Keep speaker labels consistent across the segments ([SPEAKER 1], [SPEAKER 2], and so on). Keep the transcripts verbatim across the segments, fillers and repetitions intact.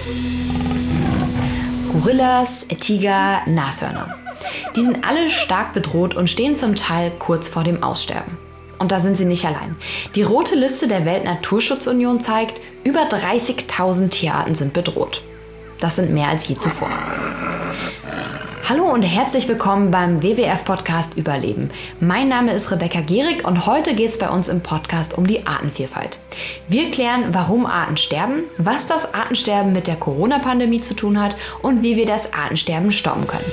[SPEAKER 1] Gorillas, Tiger, Nashörner. Die sind alle stark bedroht und stehen zum Teil kurz vor dem Aussterben. Und da sind sie nicht allein. Die rote Liste der Weltnaturschutzunion zeigt, über dreißigtausend Tierarten sind bedroht. Das sind mehr als je zuvor. Hallo und herzlich willkommen beim W W F-Podcast Überleben. Mein Name ist Rebecca Gehrig und heute geht es bei uns im Podcast um die Artenvielfalt. Wir klären, warum Arten sterben, was das Artensterben mit der Corona-Pandemie zu tun hat und wie wir das Artensterben stoppen können.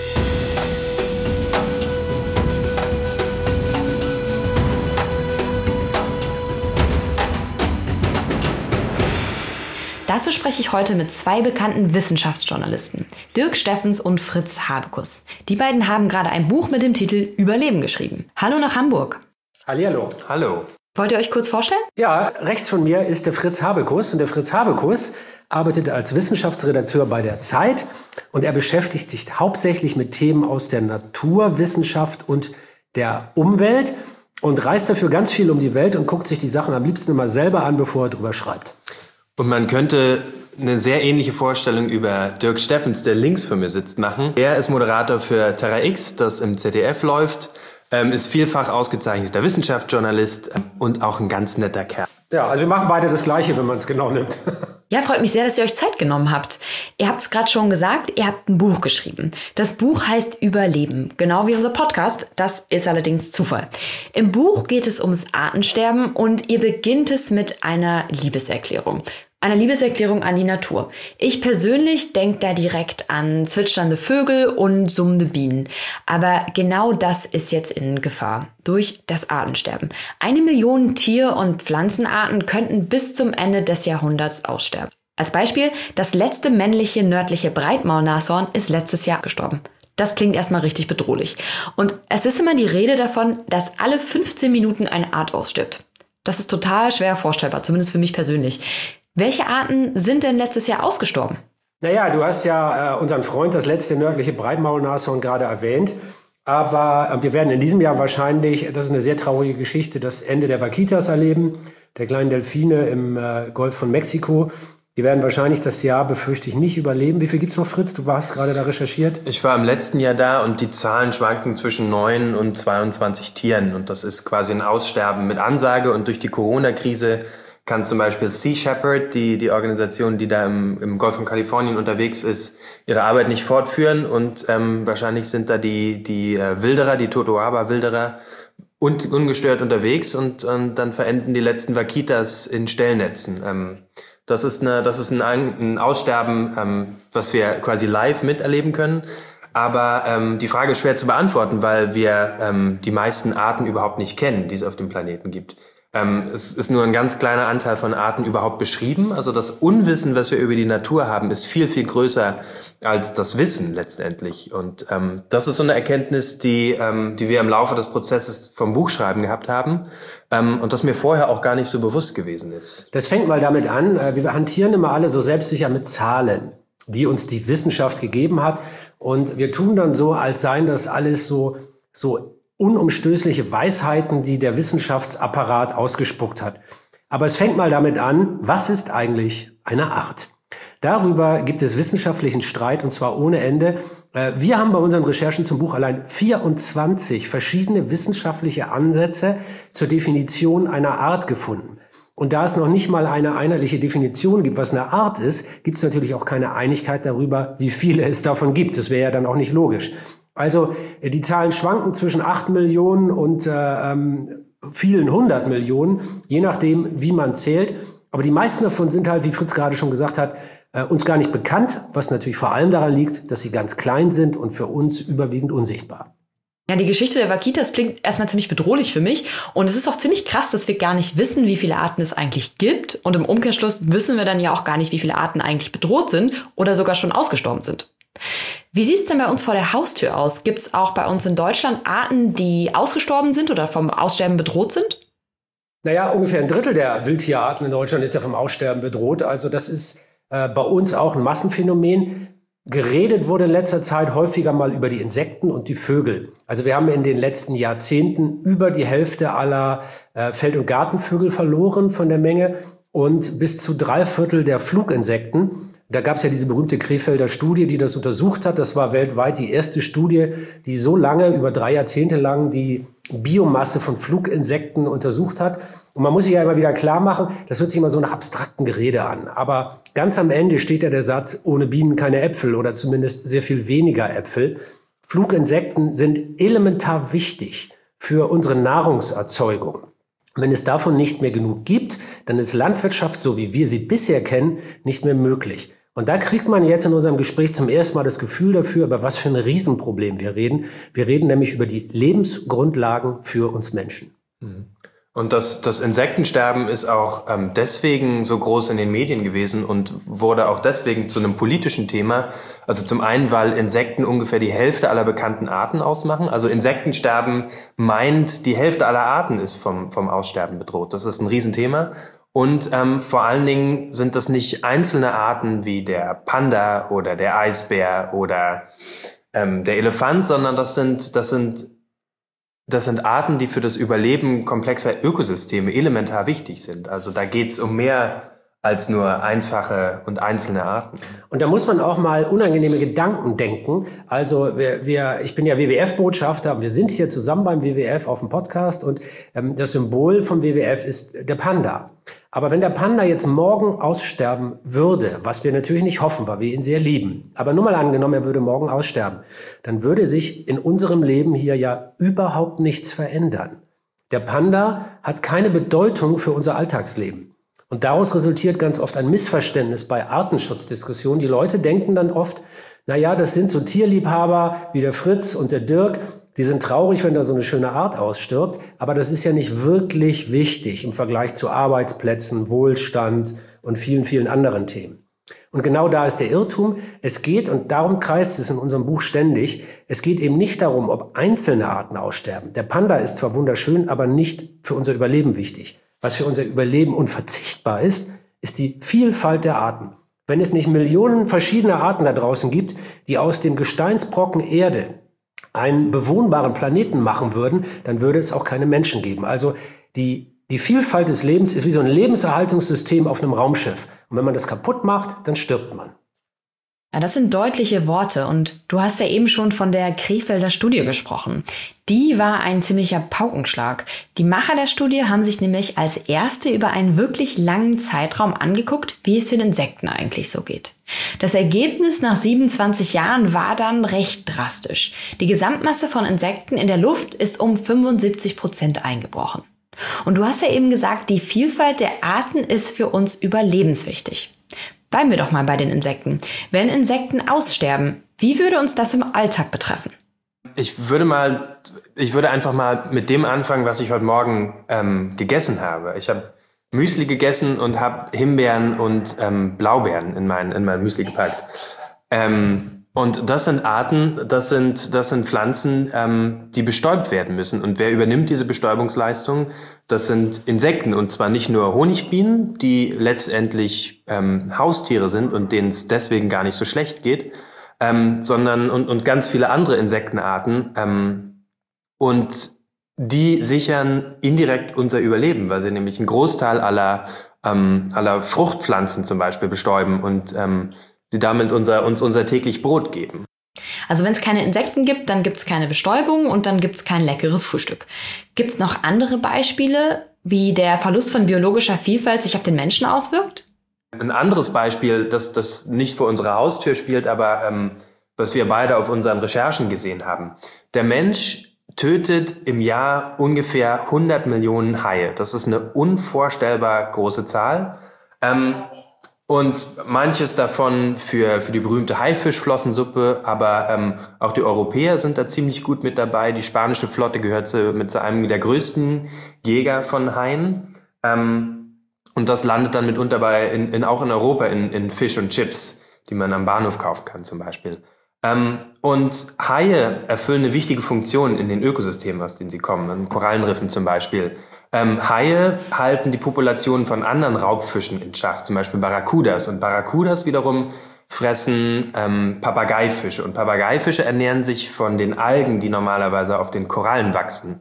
[SPEAKER 1] Dazu spreche ich heute mit zwei bekannten Wissenschaftsjournalisten, Dirk Steffens und Fritz Habekus. Die beiden haben gerade ein Buch mit dem Titel Überleben geschrieben. Hallo nach Hamburg.
[SPEAKER 2] Hallihallo.
[SPEAKER 3] Hallo.
[SPEAKER 1] Wollt ihr euch kurz vorstellen?
[SPEAKER 2] Ja, rechts von mir ist der Fritz Habekus. Und der Fritz Habekus arbeitet als Wissenschaftsredakteur bei der Zeit. Und er beschäftigt sich hauptsächlich mit Themen aus der Naturwissenschaft und der Umwelt. Und reist dafür ganz viel um die Welt und guckt sich die Sachen am liebsten immer selber an, bevor er drüber schreibt.
[SPEAKER 3] Und man könnte eine sehr ähnliche Vorstellung über Dirk Steffens, der links von mir sitzt, machen. Er ist Moderator für Terra X, das im Z D F läuft, ähm, ist vielfach ausgezeichneter Wissenschaftsjournalist ähm, und auch ein ganz netter Kerl.
[SPEAKER 2] Ja, also wir machen beide das Gleiche, wenn man es genau nimmt.
[SPEAKER 1] Ja, freut mich sehr, dass ihr euch Zeit genommen habt. Ihr habt es gerade schon gesagt, ihr habt ein Buch geschrieben. Das Buch heißt Überleben, genau wie unser Podcast. Das ist allerdings Zufall. Im Buch geht es ums Artensterben und ihr beginnt es mit einer Liebeserklärung. Einer Liebeserklärung an die Natur. Ich persönlich denke da direkt an zwitschernde Vögel und summende Bienen. Aber genau das ist jetzt in Gefahr durch das Artensterben. Eine Million Tier- und Pflanzenarten könnten bis zum Ende des Jahrhunderts aussterben. Als Beispiel, das letzte männliche nördliche Breitmaulnashorn ist letztes Jahr gestorben. Das klingt erstmal richtig bedrohlich. Und es ist immer die Rede davon, dass alle fünfzehn Minuten eine Art ausstirbt. Das ist total schwer vorstellbar, zumindest für mich persönlich. Welche Arten sind denn letztes Jahr ausgestorben?
[SPEAKER 2] Naja, du hast ja äh, unseren Freund, das letzte nördliche Breitmaulnashorn, gerade erwähnt. Aber äh, wir werden in diesem Jahr wahrscheinlich, das ist eine sehr traurige Geschichte, das Ende der Vaquitas erleben, der kleinen Delfine im äh, Golf von Mexiko. Die werden wahrscheinlich das Jahr, befürchte ich, nicht überleben. Wie viel gibt's noch, Fritz? Du warst gerade da recherchiert.
[SPEAKER 3] Ich war im letzten Jahr da und die Zahlen schwanken zwischen neun und zweiundzwanzig Tieren. Und das ist quasi ein Aussterben mit Ansage. Und durch die Corona-Krise kann zum Beispiel Sea Shepherd, die, die Organisation, die da im, im Golf von Kalifornien unterwegs ist, ihre Arbeit nicht fortführen. Und ähm, wahrscheinlich sind da die, die äh, Wilderer, die Totoaba-Wilderer, und ungestört unterwegs. Und, und dann verenden die letzten Vaquitas in Stellnetzen. Ähm, das ist, eine, das ist ein, ein Aussterben, ähm, was wir quasi live miterleben können. Aber ähm, die Frage ist schwer zu beantworten, weil wir ähm, die meisten Arten überhaupt nicht kennen, die es auf dem Planeten gibt. Ähm, es ist nur ein ganz kleiner Anteil von Arten überhaupt beschrieben. Also das Unwissen, was wir über die Natur haben, ist viel, viel größer als das Wissen letztendlich. Und ähm, das ist so eine Erkenntnis, die, ähm, die wir im Laufe des Prozesses vom Buchschreiben gehabt haben ähm, und das mir vorher auch gar nicht so bewusst gewesen ist.
[SPEAKER 2] Das fängt mal damit an, wir hantieren immer alle so selbstsicher mit Zahlen, die uns die Wissenschaft gegeben hat. Und wir tun dann so, als seien das alles so, so unumstößliche Weisheiten, die der Wissenschaftsapparat ausgespuckt hat. Aber es fängt mal damit an, was ist eigentlich eine Art? Darüber gibt es wissenschaftlichen Streit, und zwar ohne Ende. Wir haben bei unseren Recherchen zum Buch allein vierundzwanzig verschiedene wissenschaftliche Ansätze zur Definition einer Art gefunden. Und da es noch nicht mal eine einheitliche Definition gibt, was eine Art ist, gibt es natürlich auch keine Einigkeit darüber, wie viele es davon gibt. Das wäre ja dann auch nicht logisch. Also die Zahlen schwanken zwischen acht Millionen und äh, ähm, vielen hundert Millionen, je nachdem, wie man zählt. Aber die meisten davon sind halt, wie Fritz gerade schon gesagt hat, äh, uns gar nicht bekannt, was natürlich vor allem daran liegt, dass sie ganz klein sind und für uns überwiegend unsichtbar.
[SPEAKER 1] Ja, die Geschichte der Vaquitas klingt erstmal ziemlich bedrohlich für mich. Und es ist auch ziemlich krass, dass wir gar nicht wissen, wie viele Arten es eigentlich gibt. Und im Umkehrschluss wissen wir dann ja auch gar nicht, wie viele Arten eigentlich bedroht sind oder sogar schon ausgestorben sind. Wie sieht es denn bei uns vor der Haustür aus? Gibt es auch bei uns in Deutschland Arten, die ausgestorben sind oder vom Aussterben bedroht sind?
[SPEAKER 2] Naja, ungefähr ein Drittel der Wildtierarten in Deutschland ist ja vom Aussterben bedroht. Also das ist äh, bei uns auch ein Massenphänomen. Geredet wurde in letzter Zeit häufiger mal über die Insekten und die Vögel. Also wir haben in den letzten Jahrzehnten über die Hälfte aller äh, Feld- und Gartenvögel verloren von der Menge. und bis zu drei Viertel der Fluginsekten. Da gab es ja diese berühmte Krefelder Studie, die das untersucht hat. Das war weltweit die erste Studie, die so lange, über drei Jahrzehnte lang, die Biomasse von Fluginsekten untersucht hat. Und man muss sich ja immer wieder klar machen, das hört sich immer so nach abstrakten Gerede an. Aber ganz am Ende steht ja der Satz, ohne Bienen keine Äpfel oder zumindest sehr viel weniger Äpfel. Fluginsekten sind elementar wichtig für unsere Nahrungserzeugung. Wenn es davon nicht mehr genug gibt, dann ist Landwirtschaft, so wie wir sie bisher kennen, nicht mehr möglich. Und da kriegt man jetzt in unserem Gespräch zum ersten Mal das Gefühl dafür, über was für ein Riesenproblem wir reden. Wir reden nämlich über die Lebensgrundlagen für uns Menschen.
[SPEAKER 3] Und das, das Insektensterben ist auch ähm, deswegen so groß in den Medien gewesen und wurde auch deswegen zu einem politischen Thema. Also zum einen, weil Insekten ungefähr die Hälfte aller bekannten Arten ausmachen. Also Insektensterben meint, die Hälfte aller Arten ist vom, vom Aussterben bedroht. Das ist ein Riesenthema. Und ähm, vor allen Dingen sind das nicht einzelne Arten wie der Panda oder der Eisbär oder ähm, der Elefant, sondern das sind, das sind Das sind Arten, die für das Überleben komplexer Ökosysteme elementar wichtig sind. Also da geht es um mehr als nur einfache und einzelne Arten.
[SPEAKER 2] Und da muss man auch mal unangenehme Gedanken denken. Also wir, wir, ich bin ja W W F-Botschafter und wir sind hier zusammen beim W W F auf dem Podcast und ähm, das Symbol vom W W F ist der Panda. Aber wenn der Panda jetzt morgen aussterben würde, was wir natürlich nicht hoffen, weil wir ihn sehr lieben, aber nur mal angenommen, er würde morgen aussterben, dann würde sich in unserem Leben hier ja überhaupt nichts verändern. Der Panda hat keine Bedeutung für unser Alltagsleben. Und daraus resultiert ganz oft ein Missverständnis bei Artenschutzdiskussionen. Die Leute denken dann oft, na ja, das sind so Tierliebhaber wie der Fritz und der Dirk, die sind traurig, wenn da so eine schöne Art ausstirbt, aber das ist ja nicht wirklich wichtig im Vergleich zu Arbeitsplätzen, Wohlstand und vielen, vielen anderen Themen. Und genau da ist der Irrtum. Es geht, und darum kreist es in unserem Buch ständig, es geht eben nicht darum, ob einzelne Arten aussterben. Der Panda ist zwar wunderschön, aber nicht für unser Überleben wichtig. Was für unser Überleben unverzichtbar ist, ist die Vielfalt der Arten. Wenn es nicht Millionen verschiedener Arten da draußen gibt, die aus dem Gesteinsbrocken Erde einen bewohnbaren Planeten machen würden, dann würde es auch keine Menschen geben. Also die, die Vielfalt des Lebens ist wie so ein Lebenserhaltungssystem auf einem Raumschiff. Und wenn man das kaputt macht, dann stirbt man.
[SPEAKER 1] Ja, das sind deutliche Worte und du hast ja eben schon von der Krefelder Studie gesprochen. Die war ein ziemlicher Paukenschlag. Die Macher der Studie haben sich nämlich als erste über einen wirklich langen Zeitraum angeguckt, wie es den Insekten eigentlich so geht. Das Ergebnis nach siebenundzwanzig Jahren war dann recht drastisch. Die Gesamtmasse von Insekten in der Luft ist um fünfundsiebzig Prozent eingebrochen. Und du hast ja eben gesagt, die Vielfalt der Arten ist für uns überlebenswichtig. Bleiben wir doch mal bei den Insekten. Wenn Insekten aussterben, wie würde uns das im Alltag betreffen?
[SPEAKER 3] Ich würde mal, ich würde einfach mal mit dem anfangen, was ich heute Morgen ähm, gegessen habe. Ich habe Müsli gegessen und habe Himbeeren und ähm, Blaubeeren in mein, in mein Müsli gepackt. Ähm, und das sind Arten, das sind, das sind Pflanzen, ähm, die bestäubt werden müssen. Und wer übernimmt diese Bestäubungsleistung? Das sind Insekten, und zwar nicht nur Honigbienen, die letztendlich ähm, Haustiere sind und denen es deswegen gar nicht so schlecht geht, ähm, sondern und, und ganz viele andere Insektenarten. Ähm, und die sichern indirekt unser Überleben, weil sie nämlich einen Großteil aller, ähm, aller Fruchtpflanzen zum Beispiel bestäuben und ähm, die damit unser, uns unser täglich Brot geben.
[SPEAKER 1] Also wenn es keine Insekten gibt, dann gibt es keine Bestäubung und dann gibt es kein leckeres Frühstück. Gibt es noch andere Beispiele, wie der Verlust von biologischer Vielfalt sich auf den Menschen auswirkt?
[SPEAKER 3] Ein anderes Beispiel, das, das nicht vor unserer Haustür spielt, aber ähm, was wir beide auf unseren Recherchen gesehen haben. Der Mensch tötet im Jahr ungefähr hundert Millionen Haie. Das ist eine unvorstellbar große Zahl. Ähm, Und manches davon für, für die berühmte Haifischflossensuppe, aber ähm, auch die Europäer sind da ziemlich gut mit dabei. Die spanische Flotte gehört zu, mit zu einem der größten Jäger von Haien. Ähm, und das landet dann mitunter bei, in, in, auch in Europa in, in Fish und Chips, die man am Bahnhof kaufen kann zum Beispiel. Ähm, und Haie erfüllen eine wichtige Funktion in den Ökosystemen, aus denen sie kommen, in Korallenriffen zum Beispiel. Ähm, Haie halten die Populationen von anderen Raubfischen in Schach, zum Beispiel Barracudas. Und Barracudas wiederum fressen ähm, Papageifische. Und Papageifische ernähren sich von den Algen, die normalerweise auf den Korallen wachsen.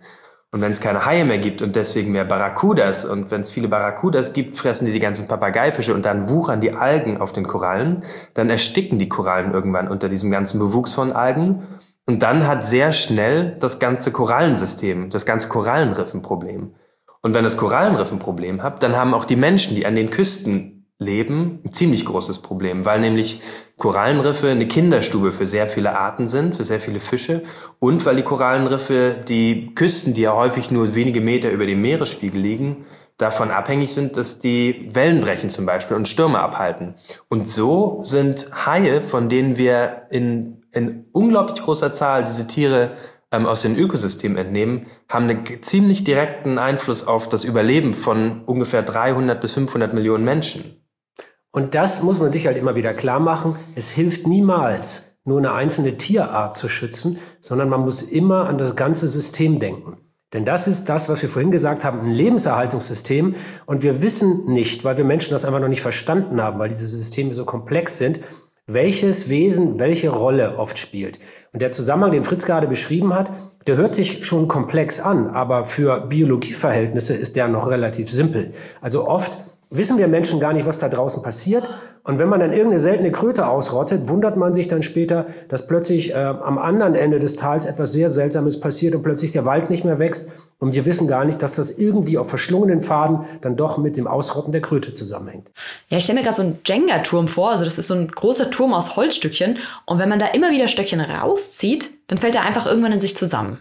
[SPEAKER 3] Und wenn es keine Haie mehr gibt und deswegen mehr Barracudas und wenn es viele Barracudas gibt, fressen die die ganzen Papageifische und dann wuchern die Algen auf den Korallen, dann ersticken die Korallen irgendwann unter diesem ganzen Bewuchs von Algen und dann hat sehr schnell das ganze Korallensystem, das ganze Korallenriff ein Problem. Und wenn das Korallenriff ein Problem hat, dann haben auch die Menschen, die an den Küsten leben, ein ziemlich großes Problem, weil nämlich Korallenriffe eine Kinderstube für sehr viele Arten sind, für sehr viele Fische und weil die Korallenriffe die Küsten, die ja häufig nur wenige Meter über dem Meeresspiegel liegen, davon abhängig sind, dass die Wellen brechen zum Beispiel und Stürme abhalten. Und so sind Haie, von denen wir in, in unglaublich großer Zahl diese Tiere ähm, aus den Ökosystemen entnehmen, haben einen ziemlich direkten Einfluss auf das Überleben von ungefähr dreihundert bis fünfhundert Millionen Menschen.
[SPEAKER 2] Und das muss man sich halt immer wieder klar machen. Es hilft niemals, nur eine einzelne Tierart zu schützen, sondern man muss immer an das ganze System denken. Denn das ist das, was wir vorhin gesagt haben, ein Lebenserhaltungssystem. Und wir wissen nicht, weil wir Menschen das einfach noch nicht verstanden haben, weil diese Systeme so komplex sind, welches Wesen welche Rolle oft spielt. Und der Zusammenhang, den Fritz gerade beschrieben hat, der hört sich schon komplex an, aber für Biologieverhältnisse ist der noch relativ simpel. Also oft wissen wir Menschen gar nicht, was da draußen passiert. Und wenn man dann irgendeine seltene Kröte ausrottet, wundert man sich dann später, dass plötzlich äh, am anderen Ende des Tals etwas sehr Seltsames passiert und plötzlich der Wald nicht mehr wächst. Und wir wissen gar nicht, dass das irgendwie auf verschlungenen Pfaden dann doch mit dem Ausrotten der Kröte zusammenhängt.
[SPEAKER 1] Ja, ich stelle mir gerade so einen Jenga-Turm vor. Also das ist so ein großer Turm aus Holzstückchen. Und wenn man da immer wieder Stöckchen rauszieht, dann fällt er einfach irgendwann in sich zusammen.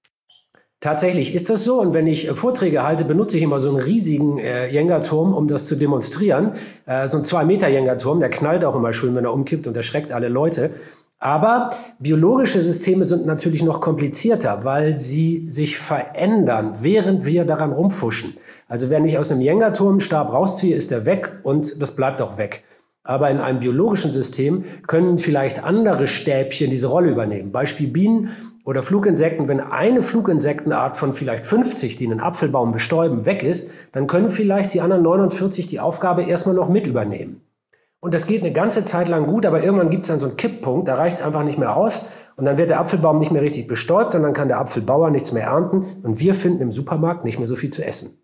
[SPEAKER 2] Tatsächlich ist das so. Und wenn ich äh, Vorträge halte, benutze ich immer so einen riesigen äh, Jenga-Turm, um das zu demonstrieren. Äh, so ein zwei Meter Jenga-Turm, der knallt auch immer schön, wenn er umkippt und erschreckt alle Leute. Aber biologische Systeme sind natürlich noch komplizierter, weil sie sich verändern, während wir daran rumfuschen. Also wenn ich aus einem Jenga-Turm einen Stab rausziehe, ist er weg und das bleibt auch weg. Aber in einem biologischen System können vielleicht andere Stäbchen diese Rolle übernehmen. Beispiel Bienen oder Fluginsekten. Wenn eine Fluginsektenart von vielleicht fünfzig, die einen Apfelbaum bestäuben, weg ist, dann können vielleicht die anderen neunundvierzig die Aufgabe erstmal noch mit übernehmen. Und das geht eine ganze Zeit lang gut, aber irgendwann gibt es dann so einen Kipppunkt, da reicht es einfach nicht mehr aus. Und dann wird der Apfelbaum nicht mehr richtig bestäubt und dann kann der Apfelbauer nichts mehr ernten. Und wir finden im Supermarkt nicht mehr so viel zu essen.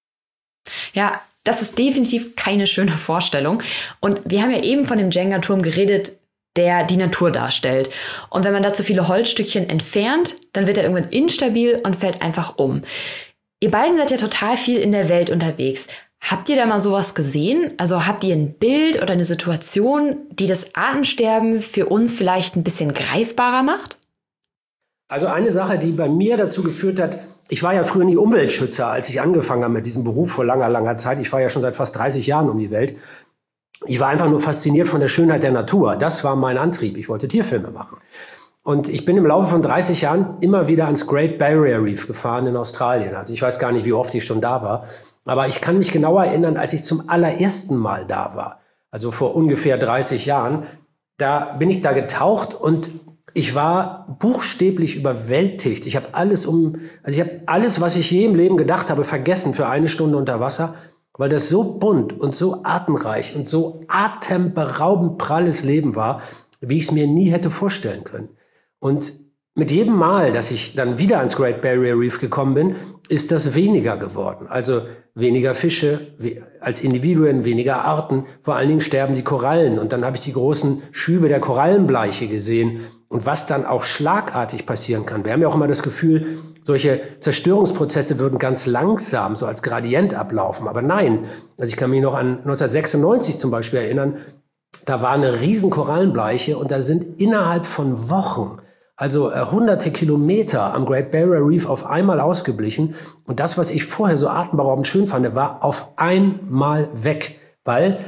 [SPEAKER 1] Ja, das ist definitiv keine schöne Vorstellung. Und wir haben ja eben von dem Jenga-Turm geredet, der die Natur darstellt. Und wenn man da zu viele Holzstückchen entfernt, dann wird er irgendwann instabil und fällt einfach um. Ihr beiden seid ja total viel in der Welt unterwegs. Habt ihr da mal sowas gesehen? Also habt ihr ein Bild oder eine Situation, die das Artensterben für uns vielleicht ein bisschen greifbarer macht?
[SPEAKER 2] Also eine Sache, die bei mir dazu geführt hat, ich war ja früher nie Umweltschützer, als ich angefangen habe mit diesem Beruf vor langer, langer Zeit. Ich fahre ja schon seit fast dreißig Jahren um die Welt. Ich war einfach nur fasziniert von der Schönheit der Natur. Das war mein Antrieb. Ich wollte Tierfilme machen. Und ich bin im Laufe von dreißig Jahren immer wieder ans Great Barrier Reef gefahren in Australien. Also ich weiß gar nicht, wie oft ich schon da war. Aber ich kann mich genau erinnern, als ich zum allerersten Mal da war. Also vor ungefähr dreißig Jahren. Da bin ich da getaucht und ich war buchstäblich überwältigt. Ich habe alles um, also ich habe alles, was ich je im Leben gedacht habe, vergessen für eine Stunde unter Wasser, weil das so bunt und so atemreich und so atemberaubend pralles Leben war, wie ich es mir nie hätte vorstellen können. Und mit jedem Mal, dass ich dann wieder ans Great Barrier Reef gekommen bin, ist das weniger geworden. Also weniger Fische als Individuen, weniger Arten. Vor allen Dingen sterben die Korallen. Und dann habe ich die großen Schübe der Korallenbleiche gesehen. Und was dann auch schlagartig passieren kann. Wir haben ja auch immer das Gefühl, solche Zerstörungsprozesse würden ganz langsam, so als Gradient ablaufen. Aber nein, also ich kann mich noch an neunzehnhundertsechsundneunzig zum Beispiel erinnern, da war eine riesen Korallenbleiche und da sind innerhalb von Wochen, also äh, hunderte Kilometer am Great Barrier Reef auf einmal ausgeblichen. Und das, was ich vorher so atemberaubend schön fand, war auf einmal weg, weil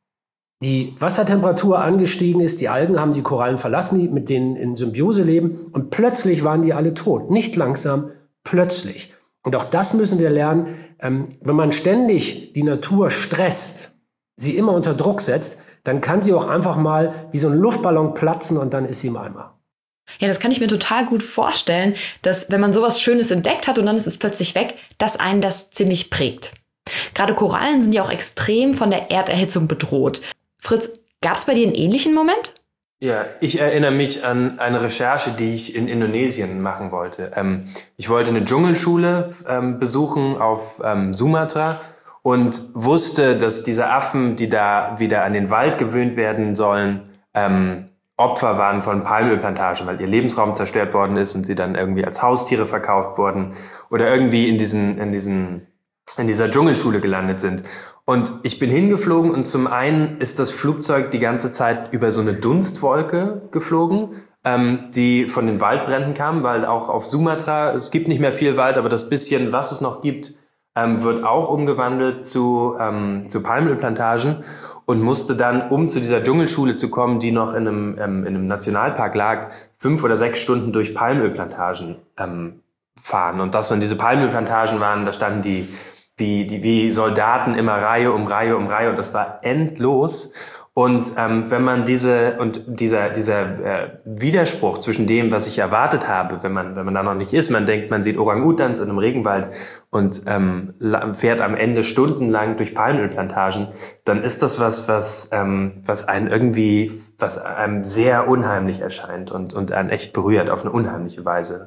[SPEAKER 2] die Wassertemperatur angestiegen ist, die Algen haben die Korallen verlassen, die mit denen in Symbiose leben und plötzlich waren die alle tot. Nicht langsam, plötzlich. Und auch das müssen wir lernen, ähm, wenn man ständig die Natur stresst, sie immer unter Druck setzt, dann kann sie auch einfach mal wie so ein Luftballon platzen und dann ist sie im Eimer.
[SPEAKER 1] Ja, das kann ich mir total gut vorstellen, dass wenn man sowas Schönes entdeckt hat und dann ist es plötzlich weg, dass einen das ziemlich prägt. Gerade Korallen sind ja auch extrem von der Erderhitzung bedroht. Fritz, gab es bei dir einen ähnlichen Moment?
[SPEAKER 3] Ja, ich erinnere mich an eine Recherche, die ich in Indonesien machen wollte. Ähm, ich wollte eine Dschungelschule ähm, besuchen auf ähm, Sumatra und wusste, dass diese Affen, die da wieder an den Wald gewöhnt werden sollen, ähm, Opfer waren von Palmölplantagen, weil ihr Lebensraum zerstört worden ist und sie dann irgendwie als Haustiere verkauft wurden oder irgendwie in diesen, in diesen, in dieser Dschungelschule gelandet sind. Und ich bin hingeflogen und zum einen ist das Flugzeug die ganze Zeit über so eine Dunstwolke geflogen, ähm, die von den Waldbränden kam, weil auch auf Sumatra, es gibt nicht mehr viel Wald, aber das bisschen, was es noch gibt, ähm, wird auch umgewandelt zu, ähm, zu Palmölplantagen und musste dann, um zu dieser Dschungelschule zu kommen, die noch in einem, ähm, in einem Nationalpark lag, fünf oder sechs Stunden durch Palmölplantagen ähm, fahren. Und das, wenn diese Palmölplantagen waren, da standen die wie, die, wie Soldaten immer Reihe um Reihe um Reihe und das war endlos. Und ähm, wenn man diese und dieser dieser äh, Widerspruch zwischen dem, was ich erwartet habe, wenn man wenn man da noch nicht ist, man denkt, man sieht Orang-Utans in einem Regenwald und ähm, fährt am Ende stundenlang durch Palmölplantagen, dann ist das was was ähm, was einen irgendwie was einem sehr unheimlich erscheint und und einen echt berührt auf eine unheimliche Weise.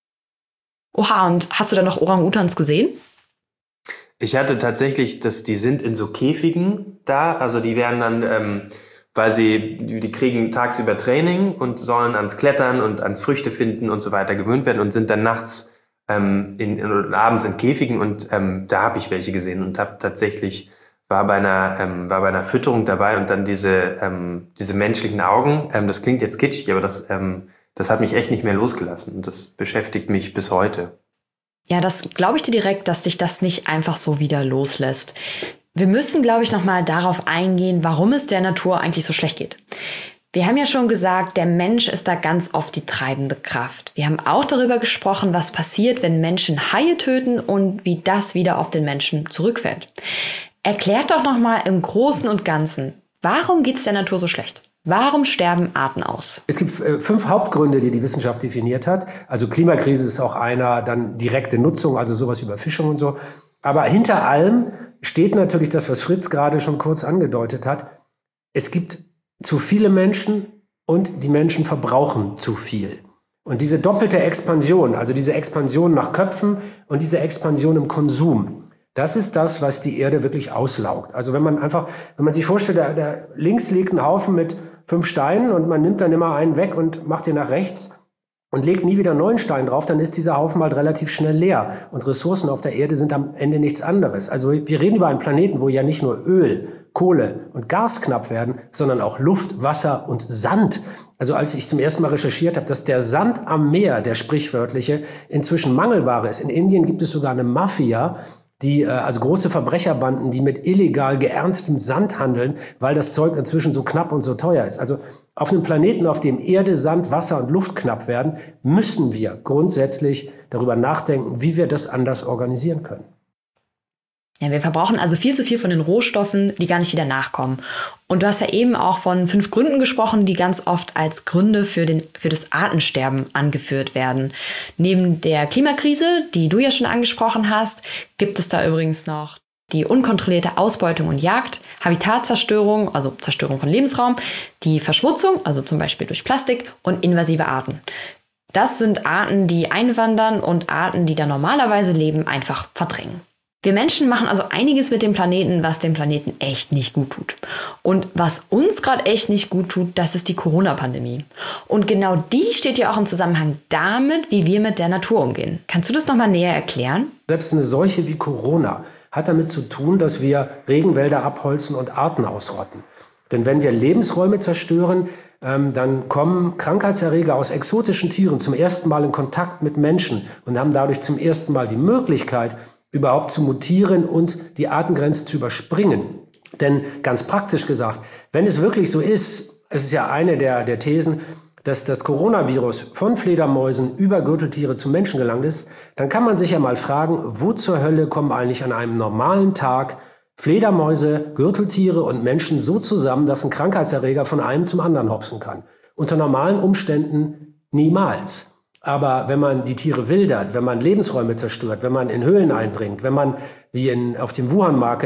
[SPEAKER 1] Oha, und hast du da noch Orang-Utans gesehen?
[SPEAKER 3] Ich hatte tatsächlich, dass die sind in so Käfigen da, also die werden dann, ähm, weil sie, die, die kriegen tagsüber Training und sollen ans Klettern und ans Früchte finden und so weiter gewöhnt werden und sind dann nachts ähm, in, in, abends in Käfigen und ähm, da habe ich welche gesehen und habe tatsächlich, war bei einer, ähm, war bei einer Fütterung dabei und dann diese, ähm, diese menschlichen Augen, ähm, das klingt jetzt kitschig, aber das, ähm, das hat mich echt nicht mehr losgelassen und das beschäftigt mich bis heute.
[SPEAKER 1] Ja, das glaube ich dir direkt, dass sich das nicht einfach so wieder loslässt. Wir müssen, glaube ich, nochmal darauf eingehen, warum es der Natur eigentlich so schlecht geht. Wir haben ja schon gesagt, der Mensch ist da ganz oft die treibende Kraft. Wir haben auch darüber gesprochen, was passiert, wenn Menschen Haie töten und wie das wieder auf den Menschen zurückfällt. Erklärt doch nochmal im Großen und Ganzen, warum geht es der Natur so schlecht? Warum sterben Arten aus?
[SPEAKER 2] Es gibt äh, fünf Hauptgründe, die die Wissenschaft definiert hat. Also Klimakrise ist auch einer, dann direkte Nutzung, also sowas wie Überfischung und so. Aber hinter allem steht natürlich das, was Fritz gerade schon kurz angedeutet hat. Es gibt zu viele Menschen und die Menschen verbrauchen zu viel. Und diese doppelte Expansion, also diese Expansion nach Köpfen und diese Expansion im Konsum, das ist das, was die Erde wirklich auslaugt. Also wenn man einfach, wenn man sich vorstellt, da, da links liegt ein Haufen mit fünf Steinen und man nimmt dann immer einen weg und macht den nach rechts und legt nie wieder einen neuen Stein drauf, dann ist dieser Haufen halt relativ schnell leer. Und Ressourcen auf der Erde sind am Ende nichts anderes. Also wir reden über einen Planeten, wo ja nicht nur Öl, Kohle und Gas knapp werden, sondern auch Luft, Wasser und Sand. Also als ich zum ersten Mal recherchiert habe, dass der Sand am Meer, der sprichwörtliche, inzwischen Mangelware ist. In Indien gibt es sogar eine Mafia, die, also große Verbrecherbanden, die mit illegal geerntetem Sand handeln, weil das Zeug inzwischen so knapp und so teuer ist. Also auf einem Planeten, auf dem Erde, Sand, Wasser und Luft knapp werden, müssen wir grundsätzlich darüber nachdenken, wie wir das anders organisieren können.
[SPEAKER 1] Ja, wir verbrauchen also viel zu viel von den Rohstoffen, die gar nicht wieder nachkommen. Und du hast ja eben auch von fünf Gründen gesprochen, die ganz oft als Gründe für, den, für das Artensterben angeführt werden. Neben der Klimakrise, die du ja schon angesprochen hast, gibt es da übrigens noch die unkontrollierte Ausbeutung und Jagd, Habitatzerstörung, also Zerstörung von Lebensraum, die Verschmutzung, also zum Beispiel durch Plastik, und invasive Arten. Das sind Arten, die einwandern und Arten, die da normalerweise leben, einfach verdrängen. Wir Menschen machen also einiges mit dem Planeten, was dem Planeten echt nicht gut tut. Und was uns gerade echt nicht gut tut, das ist die Corona-Pandemie. Und genau die steht ja auch im Zusammenhang damit, wie wir mit der Natur umgehen. Kannst du das nochmal näher erklären?
[SPEAKER 2] Selbst eine Seuche wie Corona hat damit zu tun, dass wir Regenwälder abholzen und Arten ausrotten. Denn wenn wir Lebensräume zerstören, ähm, dann kommen Krankheitserreger aus exotischen Tieren zum ersten Mal in Kontakt mit Menschen und haben dadurch zum ersten Mal die Möglichkeit, überhaupt zu mutieren und die Artengrenze zu überspringen. Denn ganz praktisch gesagt, wenn es wirklich so ist, es ist ja eine der, der Thesen, dass das Coronavirus von Fledermäusen über Gürteltiere zum Menschen gelangt ist, dann kann man sich ja mal fragen, wo zur Hölle kommen eigentlich an einem normalen Tag Fledermäuse, Gürteltiere und Menschen so zusammen, dass ein Krankheitserreger von einem zum anderen hopsen kann. Unter normalen Umständen niemals. Aber wenn man die Tiere wildert, wenn man Lebensräume zerstört, wenn man in Höhlen eindringt, wenn man, wie in, auf dem Wuhan Market,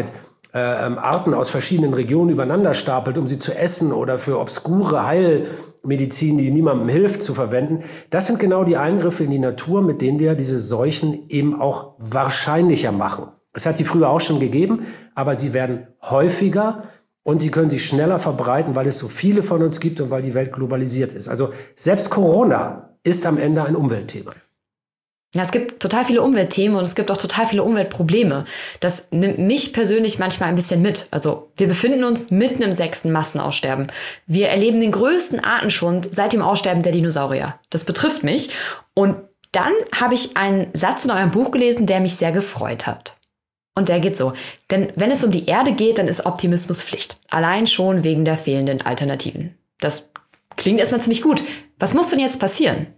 [SPEAKER 2] äh, Arten aus verschiedenen Regionen übereinander stapelt, um sie zu essen oder für obskure Heilmedizin, die niemandem hilft, zu verwenden. Das sind genau die Eingriffe in die Natur, mit denen wir diese Seuchen eben auch wahrscheinlicher machen. Es hat die früher auch schon gegeben, aber sie werden häufiger und sie können sich schneller verbreiten, weil es so viele von uns gibt und weil die Welt globalisiert ist. Also selbst Corona ist am Ende ein Umweltthema.
[SPEAKER 1] Ja, es gibt total viele Umweltthemen und es gibt auch total viele Umweltprobleme. Das nimmt mich persönlich manchmal ein bisschen mit. Also wir befinden uns mitten im sechsten Massenaussterben. Wir erleben den größten Artenschwund seit dem Aussterben der Dinosaurier. Das betrifft mich. Und dann habe ich einen Satz in eurem Buch gelesen, der mich sehr gefreut hat. Und der geht so: Denn wenn es um die Erde geht, dann ist Optimismus Pflicht. Allein schon wegen der fehlenden Alternativen. Das klingt erstmal ziemlich gut. Was muss denn jetzt passieren?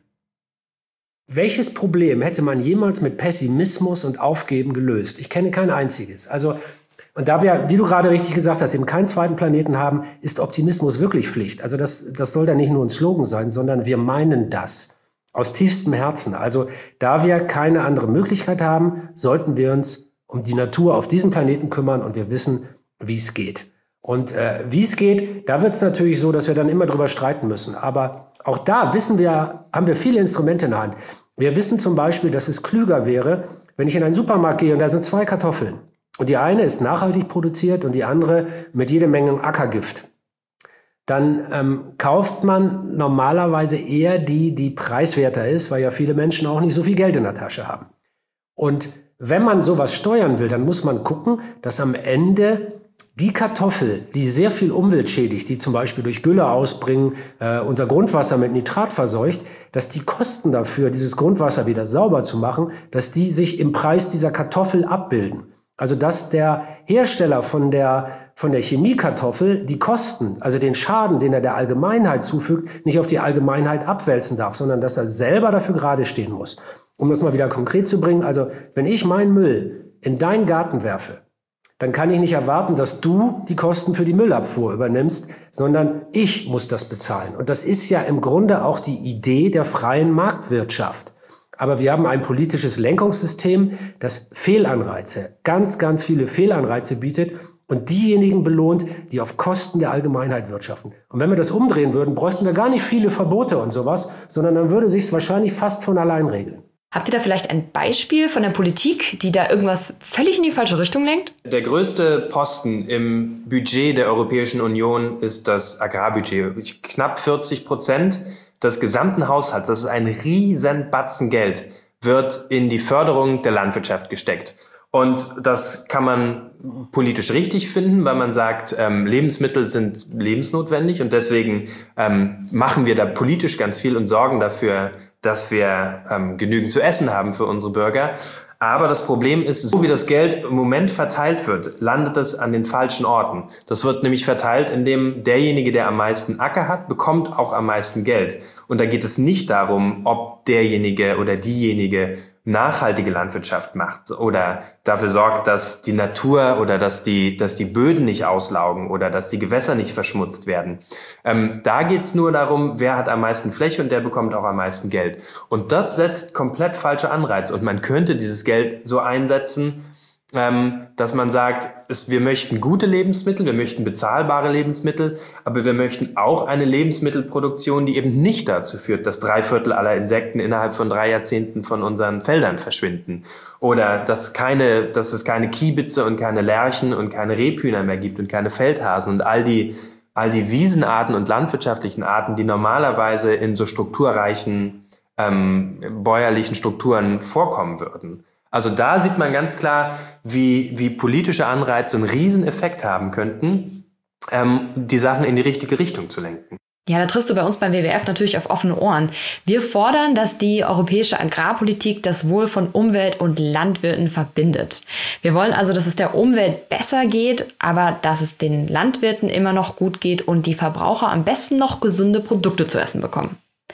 [SPEAKER 2] Welches Problem hätte man jemals mit Pessimismus und Aufgeben gelöst? Ich kenne kein einziges. Also, und da wir, wie du gerade richtig gesagt hast, eben keinen zweiten Planeten haben, ist Optimismus wirklich Pflicht. Also das, das soll dann nicht nur ein Slogan sein, sondern wir meinen das aus tiefstem Herzen. Also da wir keine andere Möglichkeit haben, sollten wir uns um die Natur auf diesem Planeten kümmern und wir wissen, wie es geht. Und äh, wie es geht, da wird es natürlich so, dass wir dann immer drüber streiten müssen. Aber auch da wissen wir, haben wir viele Instrumente in der Hand. Wir wissen zum Beispiel, dass es klüger wäre, wenn ich in einen Supermarkt gehe und da sind zwei Kartoffeln. Und die eine ist nachhaltig produziert und die andere mit jede Menge Ackergift. Dann ähm, kauft man normalerweise eher die, die preiswerter ist, weil ja viele Menschen auch nicht so viel Geld in der Tasche haben. Und wenn man sowas steuern will, dann muss man gucken, dass am Ende die Kartoffel, die sehr viel Umwelt schädigt, die zum Beispiel durch Gülle ausbringen, äh, unser Grundwasser mit Nitrat verseucht, dass die Kosten dafür, dieses Grundwasser wieder sauber zu machen, dass die sich im Preis dieser Kartoffel abbilden. Also dass der Hersteller von der, von der Chemiekartoffel die Kosten, also den Schaden, den er der Allgemeinheit zufügt, nicht auf die Allgemeinheit abwälzen darf, sondern dass er selber dafür gerade stehen muss. Um das mal wieder konkret zu bringen, also wenn ich meinen Müll in deinen Garten werfe, dann kann ich nicht erwarten, dass du die Kosten für die Müllabfuhr übernimmst, sondern ich muss das bezahlen. Und das ist ja im Grunde auch die Idee der freien Marktwirtschaft. Aber wir haben ein politisches Lenkungssystem, das Fehlanreize, ganz, ganz viele Fehlanreize bietet und diejenigen belohnt, die auf Kosten der Allgemeinheit wirtschaften. Und wenn wir das umdrehen würden, bräuchten wir gar nicht viele Verbote und sowas, sondern dann würde sich's wahrscheinlich fast von allein regeln.
[SPEAKER 1] Habt ihr da vielleicht ein Beispiel von der Politik, die da irgendwas völlig in die falsche Richtung lenkt?
[SPEAKER 3] Der größte Posten im Budget der Europäischen Union ist das Agrarbudget. Knapp vierzig Prozent des gesamten Haushalts, das ist ein riesen Batzen Geld, wird in die Förderung der Landwirtschaft gesteckt. Und das kann man politisch richtig finden, weil man sagt, ähm, Lebensmittel sind lebensnotwendig und deswegen ähm, machen wir da politisch ganz viel und sorgen dafür, dass wir ähm, genügend zu essen haben für unsere Bürger. Aber das Problem ist, so wie das Geld im Moment verteilt wird, landet es an den falschen Orten. Das wird nämlich verteilt, indem derjenige, der am meisten Acker hat, bekommt auch am meisten Geld. Und da geht es nicht darum, ob derjenige oder diejenige nachhaltige Landwirtschaft macht oder dafür sorgt, dass die Natur oder dass die, dass die Böden nicht auslaugen oder dass die Gewässer nicht verschmutzt werden. Ähm, da geht's nur darum, wer hat am meisten Fläche und der bekommt auch am meisten Geld. Und das setzt komplett falsche Anreize. Und man könnte dieses Geld so einsetzen, ähm, dass man sagt, es, wir möchten gute Lebensmittel, wir möchten bezahlbare Lebensmittel, aber wir möchten auch eine Lebensmittelproduktion, die eben nicht dazu führt, dass drei Viertel aller Insekten innerhalb von drei Jahrzehnten von unseren Feldern verschwinden. Oder dass keine, dass es keine Kiebitze und keine Lerchen und keine Rebhühner mehr gibt und keine Feldhasen und all die, all die Wiesenarten und landwirtschaftlichen Arten, die normalerweise in so strukturreichen, ähm, bäuerlichen Strukturen vorkommen würden. Also da sieht man ganz klar, wie, wie politische Anreize einen Rieseneffekt haben könnten, ähm, die Sachen in die richtige Richtung zu lenken.
[SPEAKER 1] Ja, da triffst du bei uns beim W W F natürlich auf offene Ohren. Wir fordern, dass die europäische Agrarpolitik das Wohl von Umwelt und Landwirten verbindet. Wir wollen also, dass es der Umwelt besser geht, aber dass es den Landwirten immer noch gut geht und die Verbraucher am besten noch gesunde Produkte zu essen bekommen.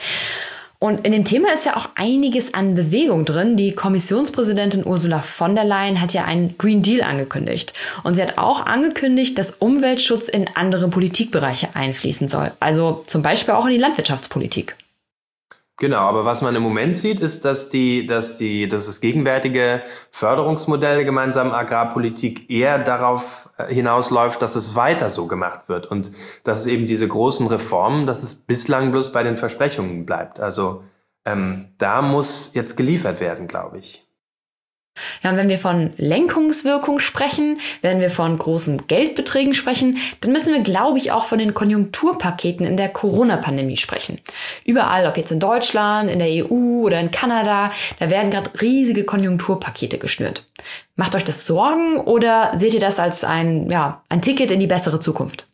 [SPEAKER 1] Und in dem Thema ist ja auch einiges an Bewegung drin. Die Kommissionspräsidentin Ursula von der Leyen hat ja einen Green Deal angekündigt. Und sie hat auch angekündigt, dass Umweltschutz in andere Politikbereiche einfließen soll. Also zum Beispiel auch in die Landwirtschaftspolitik.
[SPEAKER 3] Genau, aber was man im Moment sieht, ist, dass die, dass die, dass das gegenwärtige Förderungsmodell der gemeinsamen Agrarpolitik eher darauf hinausläuft, dass es weiter so gemacht wird und dass es eben diese großen Reformen, dass es bislang bloß bei den Versprechungen bleibt. Also ähm, da muss jetzt geliefert werden, glaube ich.
[SPEAKER 1] Ja, und wenn wir von Lenkungswirkung sprechen, wenn wir von großen Geldbeträgen sprechen, dann müssen wir, glaube ich, auch von den Konjunkturpaketen in der Corona-Pandemie sprechen. Überall, ob jetzt in Deutschland, in der E U oder in Kanada, da werden gerade riesige Konjunkturpakete geschnürt. Macht euch das Sorgen oder seht ihr das als ein, ja, ein Ticket in die bessere Zukunft?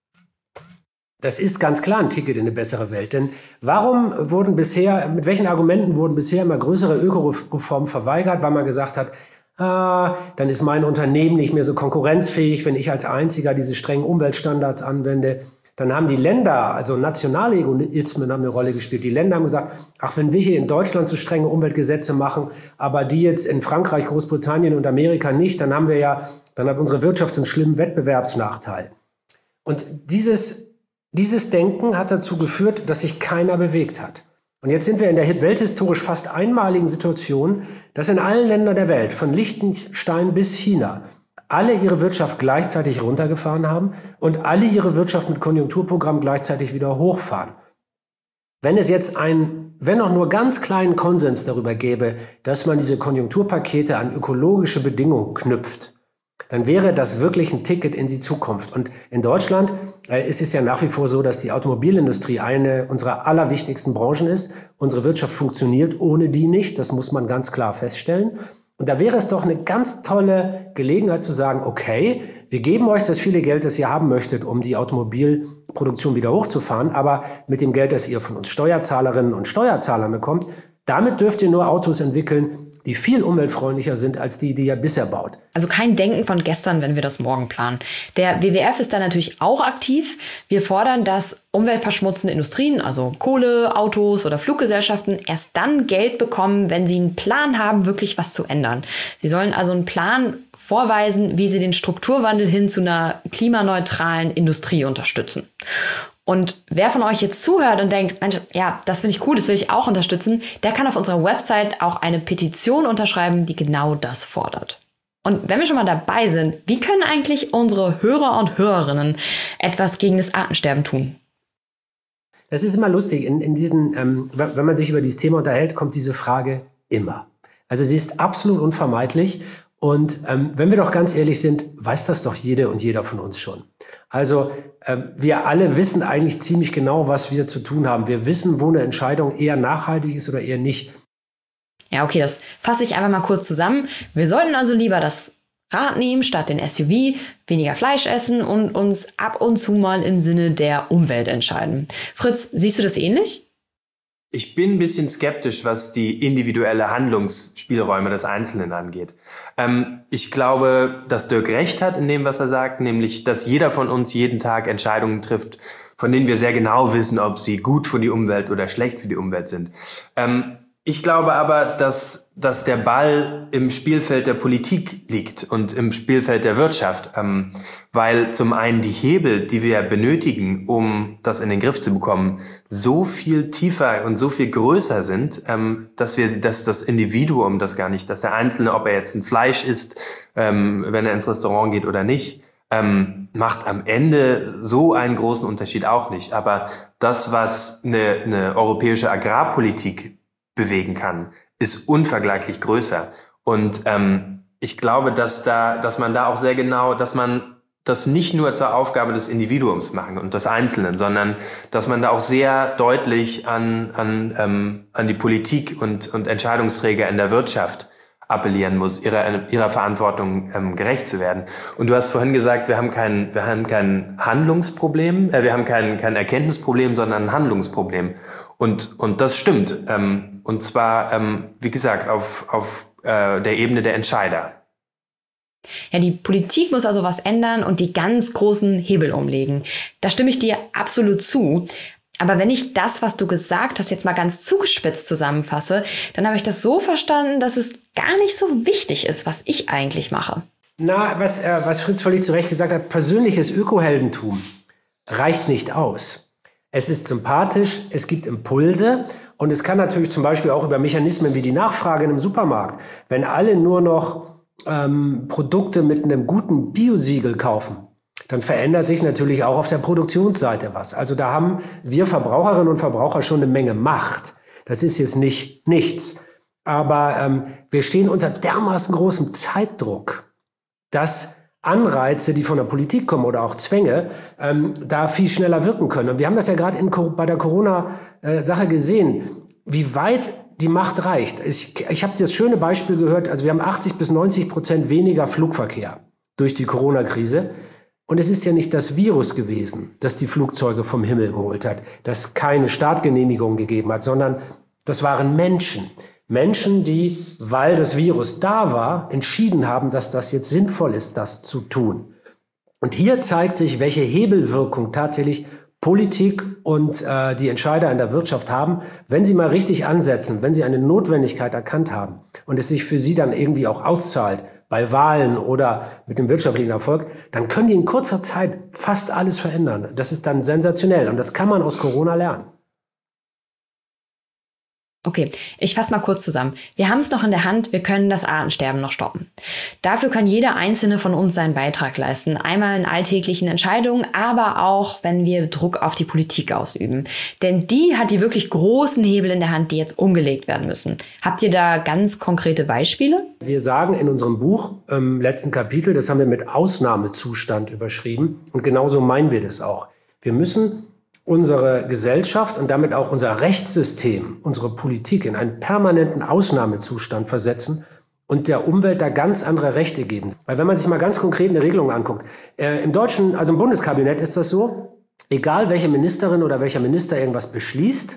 [SPEAKER 2] Das ist ganz klar ein Ticket in eine bessere Welt. Denn warum wurden bisher, mit welchen Argumenten wurden bisher immer größere Ökoreformen verweigert? Weil man gesagt hat, ah, dann ist mein Unternehmen nicht mehr so konkurrenzfähig, wenn ich als Einziger diese strengen Umweltstandards anwende. Dann haben die Länder, also nationale Egoismen haben eine Rolle gespielt. Die Länder haben gesagt, ach, wenn wir hier in Deutschland so strenge Umweltgesetze machen, aber die jetzt in Frankreich, Großbritannien und Amerika nicht, dann haben wir ja, dann hat unsere Wirtschaft einen schlimmen Wettbewerbsnachteil. Und dieses Dieses Denken hat dazu geführt, dass sich keiner bewegt hat. Und jetzt sind wir in der welthistorisch fast einmaligen Situation, dass in allen Ländern der Welt, von Liechtenstein bis China, alle ihre Wirtschaft gleichzeitig runtergefahren haben und alle ihre Wirtschaft mit Konjunkturprogrammen gleichzeitig wieder hochfahren. Wenn es jetzt einen, wenn auch nur ganz kleinen Konsens darüber gäbe, dass man diese Konjunkturpakete an ökologische Bedingungen knüpft, dann wäre das wirklich ein Ticket in die Zukunft. Und in Deutschland äh, ist es ja nach wie vor so, dass die Automobilindustrie eine unserer allerwichtigsten Branchen ist. Unsere Wirtschaft funktioniert ohne die nicht, das muss man ganz klar feststellen. Und da wäre es doch eine ganz tolle Gelegenheit zu sagen, okay, wir geben euch das viele Geld, das ihr haben möchtet, um die Automobilproduktion wieder hochzufahren, aber mit dem Geld, das ihr von uns Steuerzahlerinnen und Steuerzahlern bekommt, damit dürft ihr nur Autos entwickeln, die viel umweltfreundlicher sind als die, die ihr bisher baut.
[SPEAKER 1] Also kein Denken von gestern, wenn wir das morgen planen. Der W W F ist da natürlich auch aktiv. Wir fordern, dass umweltverschmutzende Industrien, also Kohle, Autos oder Fluggesellschaften, erst dann Geld bekommen, wenn sie einen Plan haben, wirklich was zu ändern. Sie sollen also einen Plan vorweisen, wie sie den Strukturwandel hin zu einer klimaneutralen Industrie unterstützen. Und wer von euch jetzt zuhört und denkt, Mensch, ja, das finde ich cool, das will ich auch unterstützen, der kann auf unserer Website auch eine Petition unterschreiben, die genau das fordert. Und wenn wir schon mal dabei sind, wie können eigentlich unsere Hörer und Hörerinnen etwas gegen das Artensterben tun?
[SPEAKER 2] Das ist immer lustig. In, in diesen, ähm, wenn man sich über dieses Thema unterhält, kommt diese Frage immer. Also sie ist absolut unvermeidlich. Und ähm, wenn wir doch ganz ehrlich sind, weiß das doch jede und jeder von uns schon. Also ähm, wir alle wissen eigentlich ziemlich genau, was wir zu tun haben. Wir wissen, wo eine Entscheidung eher nachhaltig ist oder eher nicht.
[SPEAKER 1] Ja, okay, das fasse ich einfach mal kurz zusammen. Wir sollten also lieber das Rad nehmen statt den S U V, weniger Fleisch essen und uns ab und zu mal im Sinne der Umwelt entscheiden. Fritz, siehst du das ähnlich?
[SPEAKER 3] Ich bin ein bisschen skeptisch, was die individuelle Handlungsspielräume des Einzelnen angeht. Ähm, ich glaube, dass Dirk recht hat in dem, was er sagt, nämlich, dass jeder von uns jeden Tag Entscheidungen trifft, von denen wir sehr genau wissen, ob sie gut für die Umwelt oder schlecht für die Umwelt sind. Ähm, Ich glaube aber, dass, dass der Ball im Spielfeld der Politik liegt und im Spielfeld der Wirtschaft, ähm, weil zum einen die Hebel, die wir benötigen, um das in den Griff zu bekommen, so viel tiefer und so viel größer sind, ähm, dass wir, dass das Individuum das gar nicht, dass der Einzelne, ob er jetzt ein Fleisch isst, ähm, wenn er ins Restaurant geht oder nicht, ähm, macht am Ende so einen großen Unterschied auch nicht. Aber das, was eine, eine europäische Agrarpolitik bewegen kann, ist unvergleichlich größer. Und ähm, ich glaube, dass da, dass man da auch sehr genau, dass man das nicht nur zur Aufgabe des Individuums machen und des Einzelnen, sondern dass man da auch sehr deutlich an an ähm, an die Politik und und Entscheidungsträger in der Wirtschaft appellieren muss, ihrer ihrer Verantwortung ähm, gerecht zu werden. Und du hast vorhin gesagt, wir haben kein wir haben kein Handlungsproblem, äh, wir haben kein kein Erkenntnisproblem, sondern ein Handlungsproblem. Und und das stimmt. Ähm, und zwar, ähm, wie gesagt, auf auf äh, der Ebene der Entscheider.
[SPEAKER 1] Ja, die Politik muss also was ändern und die ganz großen Hebel umlegen. Da stimme ich dir absolut zu. Aber wenn ich das, was du gesagt hast, jetzt mal ganz zugespitzt zusammenfasse, dann habe ich das so verstanden, dass es gar nicht so wichtig ist, was ich eigentlich mache.
[SPEAKER 2] Na, was, äh, was Fritz völlig zu Recht gesagt hat, persönliches Ökoheldentum reicht nicht aus. Es ist sympathisch, es gibt Impulse Und es kann natürlich zum Beispiel auch über Mechanismen wie die Nachfrage in einem Supermarkt, wenn alle nur noch ähm, Produkte mit einem guten Biosiegel kaufen, dann verändert sich natürlich auch auf der Produktionsseite was. Also da haben wir Verbraucherinnen und Verbraucher schon eine Menge Macht. Das ist jetzt nicht nichts. Aber ähm, wir stehen unter dermaßen großem Zeitdruck, dass Anreize, die von der Politik kommen oder auch Zwänge, ähm, da viel schneller wirken können. Und wir haben das ja gerade in, bei der Corona-Sache gesehen, wie weit die Macht reicht. Ich, ich habe das schöne Beispiel gehört, also wir haben achtzig bis neunzig Prozent weniger Flugverkehr durch die Corona-Krise. Und es ist ja nicht das Virus gewesen, das die Flugzeuge vom Himmel geholt hat, das keine Startgenehmigung gegeben hat, sondern das waren Menschen. Menschen, die, weil das Virus da war, entschieden haben, dass das jetzt sinnvoll ist, das zu tun. Und hier zeigt sich, welche Hebelwirkung tatsächlich Politik und äh, die Entscheider in der Wirtschaft haben, wenn sie mal richtig ansetzen, wenn sie eine Notwendigkeit erkannt haben und es sich für sie dann irgendwie auch auszahlt, bei Wahlen oder mit dem wirtschaftlichen Erfolg, dann können die in kurzer Zeit fast alles verändern. Das ist dann sensationell und das kann man aus Corona lernen.
[SPEAKER 1] Okay, ich fasse mal kurz zusammen. Wir haben es noch in der Hand, wir können das Artensterben noch stoppen. Dafür kann jeder Einzelne von uns seinen Beitrag leisten. Einmal in alltäglichen Entscheidungen, aber auch, wenn wir Druck auf die Politik ausüben. Denn die hat die wirklich großen Hebel in der Hand, die jetzt umgelegt werden müssen. Habt ihr da ganz konkrete Beispiele?
[SPEAKER 2] Wir sagen in unserem Buch im letzten Kapitel, das haben wir mit Ausnahmezustand überschrieben. Und genauso meinen wir das auch. Wir müssen unsere Gesellschaft und damit auch unser Rechtssystem, unsere Politik in einen permanenten Ausnahmezustand versetzen und der Umwelt da ganz andere Rechte geben. Weil wenn man sich mal ganz konkret eine Regelung anguckt, äh, im deutschen, also im Bundeskabinett ist das so, egal welche Ministerin oder welcher Minister irgendwas beschließt,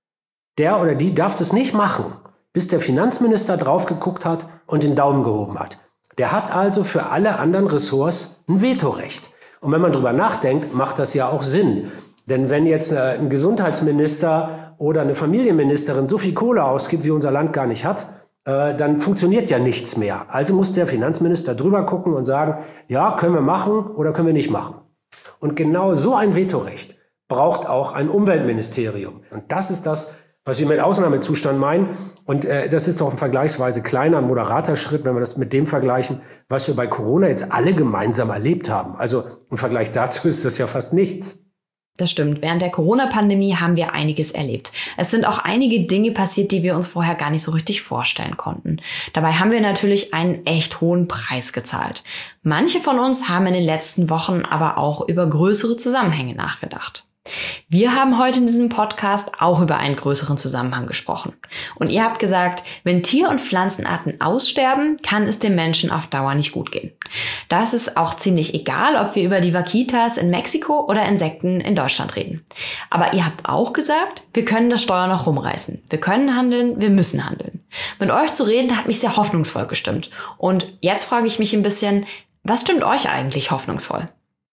[SPEAKER 2] der oder die darf das nicht machen, bis der Finanzminister drauf geguckt hat und den Daumen gehoben hat. Der hat also für alle anderen Ressorts ein Vetorecht. Und wenn man drüber nachdenkt, macht das ja auch Sinn. Denn wenn jetzt äh, ein Gesundheitsminister oder eine Familienministerin so viel Kohle ausgibt, wie unser Land gar nicht hat, äh, dann funktioniert ja nichts mehr. Also muss der Finanzminister drüber gucken und sagen, ja, können wir machen oder können wir nicht machen. Und genau so ein Vetorecht braucht auch ein Umweltministerium. Und das ist das, was wir mit Ausnahmezustand meinen. Und äh, das ist doch ein vergleichsweise kleiner, moderater Schritt, wenn wir das mit dem vergleichen, was wir bei Corona jetzt alle gemeinsam erlebt haben. Also im Vergleich dazu ist das ja fast nichts.
[SPEAKER 1] Das stimmt. Während der Corona-Pandemie haben wir einiges erlebt. Es sind auch einige Dinge passiert, die wir uns vorher gar nicht so richtig vorstellen konnten. Dabei haben wir natürlich einen echt hohen Preis gezahlt. Manche von uns haben in den letzten Wochen aber auch über größere Zusammenhänge nachgedacht. Wir haben heute in diesem Podcast auch über einen größeren Zusammenhang gesprochen. Und ihr habt gesagt, wenn Tier- und Pflanzenarten aussterben, kann es dem Menschen auf Dauer nicht gut gehen. Da ist es auch ziemlich egal, ob wir über die Vaquitas in Mexiko oder Insekten in Deutschland reden. Aber ihr habt auch gesagt, wir können das Steuer noch rumreißen. Wir können handeln, wir müssen handeln. Mit euch zu reden hat mich sehr hoffnungsvoll gestimmt. Und jetzt frage ich mich ein bisschen, was stimmt euch eigentlich hoffnungsvoll?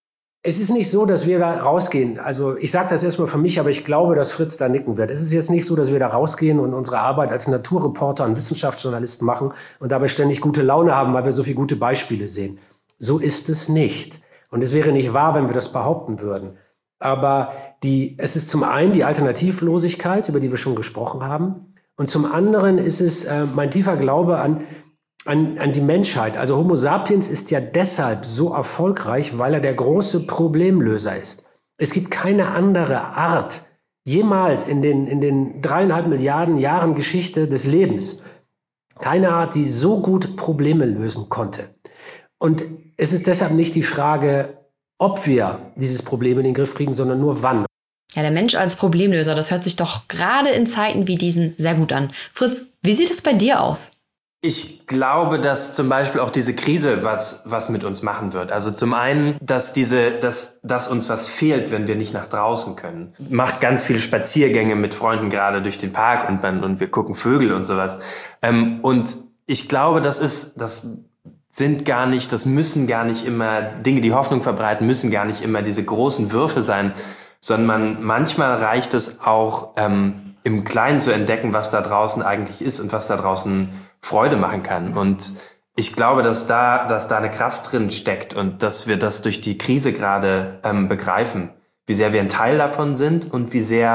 [SPEAKER 2] Es ist nicht so, dass wir da rausgehen. Also ich sage das erstmal für mich, aber ich glaube, dass Fritz da nicken wird. Es ist jetzt nicht so, dass wir da rausgehen und unsere Arbeit als Naturreporter und Wissenschaftsjournalisten machen und dabei ständig gute Laune haben, weil wir so viele gute Beispiele sehen. So ist es nicht. Und es wäre nicht wahr, wenn wir das behaupten würden. Aber die, es ist zum einen die Alternativlosigkeit, über die wir schon gesprochen haben. Und zum anderen ist es äh, mein tiefer Glaube an An, an die Menschheit. Also Homo sapiens ist ja deshalb so erfolgreich, weil er der große Problemlöser ist. Es gibt keine andere Art, jemals in den, in den dreieinhalb Milliarden Jahren Geschichte des Lebens, keine Art, die so gut Probleme lösen konnte. Und es ist deshalb nicht die Frage, ob wir dieses Problem in den Griff kriegen, sondern nur wann.
[SPEAKER 1] Ja, der Mensch als Problemlöser, das hört sich doch gerade in Zeiten wie diesen sehr gut an. Fritz, wie sieht es bei dir aus?
[SPEAKER 3] Ich glaube, dass zum Beispiel auch diese Krise was, was mit uns machen wird. Also zum einen, dass diese, dass, dass uns was fehlt, wenn wir nicht nach draußen können. Macht ganz viele Spaziergänge mit Freunden gerade durch den Park und man, und wir gucken Vögel und sowas. Ähm, und ich glaube, das ist, das sind gar nicht, das müssen gar nicht immer Dinge, die Hoffnung verbreiten, müssen gar nicht immer diese großen Würfe sein, sondern man, manchmal reicht es auch, ähm, im Kleinen zu entdecken, was da draußen eigentlich ist und was da draußen Freude machen kann. Und ich glaube, dass da, dass da eine Kraft drin steckt und dass wir das durch die Krise gerade ähm, begreifen, wie sehr wir ein Teil davon sind und wie sehr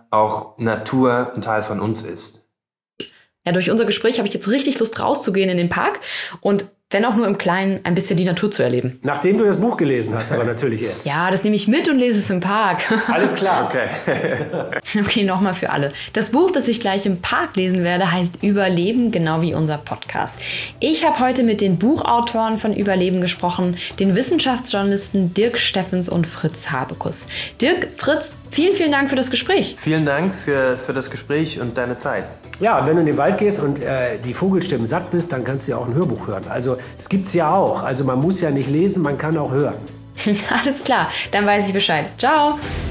[SPEAKER 3] auch Natur ein Teil von uns ist.
[SPEAKER 1] Ja, durch unser Gespräch habe ich jetzt richtig Lust rauszugehen in den Park und wenn auch nur im Kleinen ein bisschen die Natur zu erleben.
[SPEAKER 2] Nachdem du das Buch gelesen hast, aber natürlich erst.
[SPEAKER 1] Ja, das nehme ich mit und lese es im Park.
[SPEAKER 2] Alles klar.
[SPEAKER 3] Okay.
[SPEAKER 1] Okay, nochmal für alle. Das Buch, das ich gleich im Park lesen werde, heißt Überleben, genau wie unser Podcast. Ich habe heute mit den Buchautoren von Überleben gesprochen, den Wissenschaftsjournalisten Dirk Steffens und Fritz Habekus. Dirk, Fritz, vielen, vielen Dank für das Gespräch.
[SPEAKER 3] Vielen Dank für, für das Gespräch und deine Zeit.
[SPEAKER 2] Ja, wenn du in den Wald gehst und äh, die Vogelstimmen satt bist, dann kannst du ja auch ein Hörbuch hören. Also das gibt's ja auch. Also man muss ja nicht lesen, man kann auch hören.
[SPEAKER 1] Alles klar, dann weiß ich Bescheid. Ciao.